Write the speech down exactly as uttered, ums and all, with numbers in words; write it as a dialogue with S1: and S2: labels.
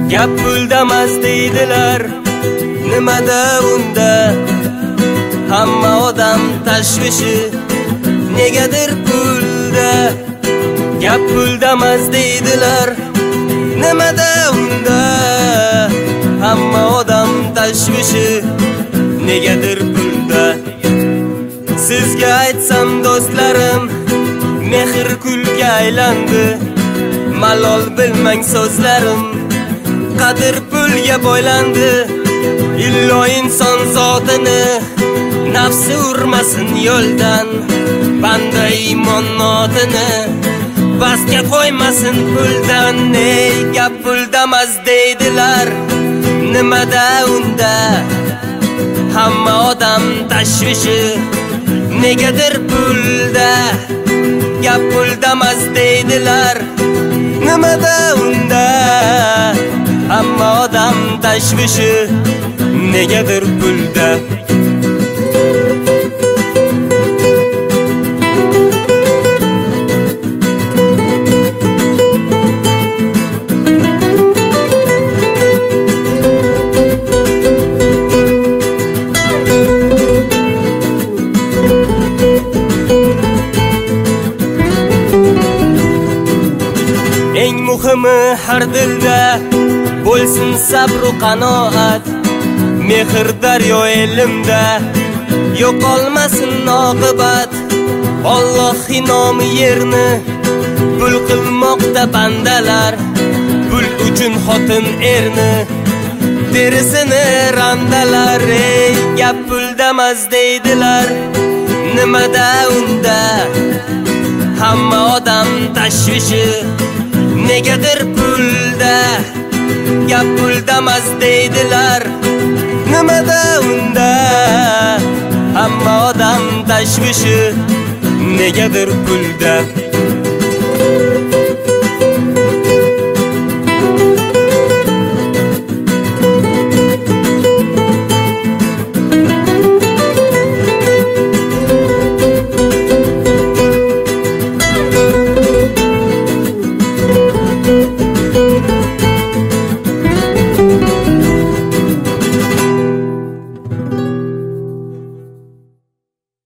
S1: Gap puldamas deydilar, nimada unda? Hamma odam tashvishi negadir pulda. Gap puldamas deydilar, nimada unda? Hamma odam tashvishi negadir pulda. Sizga aytsam do'stlarim, mehr kulga aylandi. Malol bilmang so'zlarim, qadr pulga boylandi. Illo inson zotini nafsi urmasin yo'ldan, banda iymon notini basga qo'ymasin puldan. Ey gap puldamas deydilar, nimada unda? Hamma odam tashvishi negadir pulda. Gap puldamas deydilar, nimada unda? Hamma odam tashvishi negadir pulda. Eng muhimi har dilda bo'lsin sabr va qanoat. Mehr daryo elimda yo'qolmasin oqibat. Alloh inomi yerni pul qilmoqda bandalar. Pul uchun xotin erni terisini randalar. Ey gap puldamas deydilar, nimada unda? Hamma odam tashvishi negadir pulda. Gap puldamas deydilar, nimada unda? Hamma odam tashvishi negadir pulda.